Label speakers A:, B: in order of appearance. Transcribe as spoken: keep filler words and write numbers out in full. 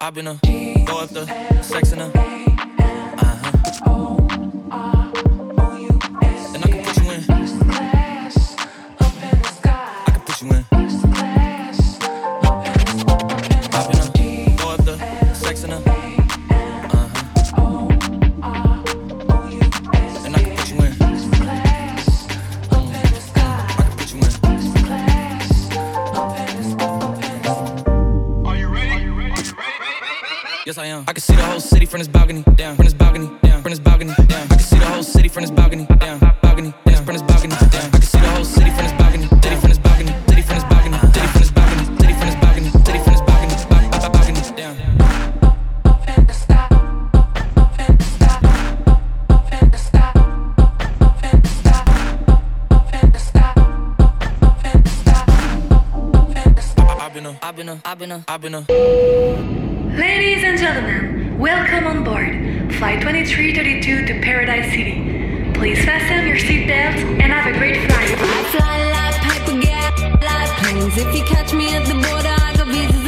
A: I've been a throw up the sex in a uh-huh. And I can put you in. I can put you in. I've been a throw up the sex in a uh-huh. And I can put you in. Mm. I can put you in. Yes, I am. I can see the whole city from this balcony, down, from this balcony, down, from this balcony, down. I can see the whole city from this balcony, down, balcony, down, from this balcony, down. I can see the whole city from this balcony, city from this balcony, city from this balcony, city from this balcony, city from this balcony, city from this balcony, balcony, down. I've been a, I've been a, I've been a, I've been a.
B: Ladies and gentlemen, welcome on board Flight twenty-three thirty-two to Paradise City. Please fasten your seatbelts and have a great flight.
C: I fly like paper, get like planes. If you catch me at the border, I got visas